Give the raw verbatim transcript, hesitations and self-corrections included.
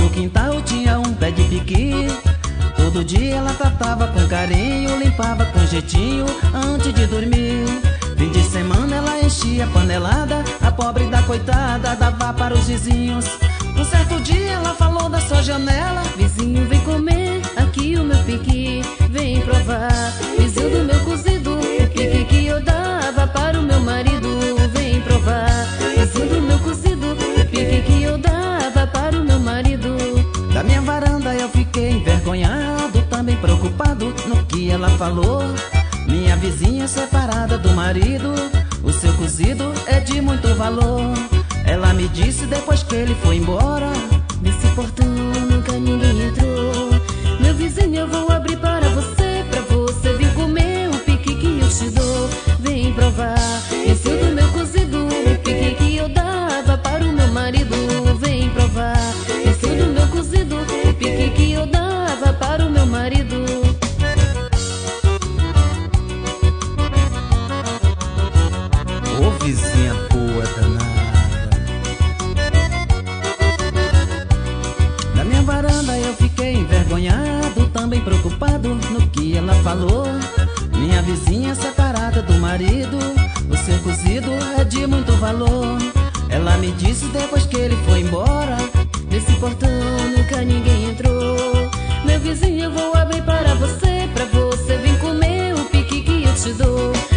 do quintal tinha um pé de piqui. Todo dia ela tratava com carinho, limpava com jeitinho antes de dormir. Fim de semana ela enchia a panelada, a pobre da coitada dava para os vizinhos. Um certo dia ela falou da sua janela: vizinho, vem comer aqui o meu piqui, vem provar. Vizinho do meu cozido, o piqui que eu dava para o meu marido, vem provar. Vizinho do meu cozido, o piqui que eu dava para o meu marido. Da minha varanda eu fiquei envergonhado, também preocupado no que ela falou. Minha vizinha separada do marido, o seu cozido é de muito valor. Ela me disse depois que ele foi embora: nesse portão nunca ninguém entrou. Meu vizinho, eu vou abrir para você, pra você vir comer o piqui que eu te dou. Vem provar. Vizinho do meu cozido, o piqui que eu dava para o meu marido, vem provar. Vizinho do meu cozido, o piqui que eu dava para o meu marido. Ô vizinha boa danada. Na minha varanda eu fiquei envergonhado, também preocupado no que ela falou. Minha vizinha separada do marido, o seu cozido é de muito valor. Ela me disse depois que ele foi embora: nesse portão nunca ninguém entrou. Meu vizinho, eu vou abrir para você, pra você vir comer o piqui que eu te dou.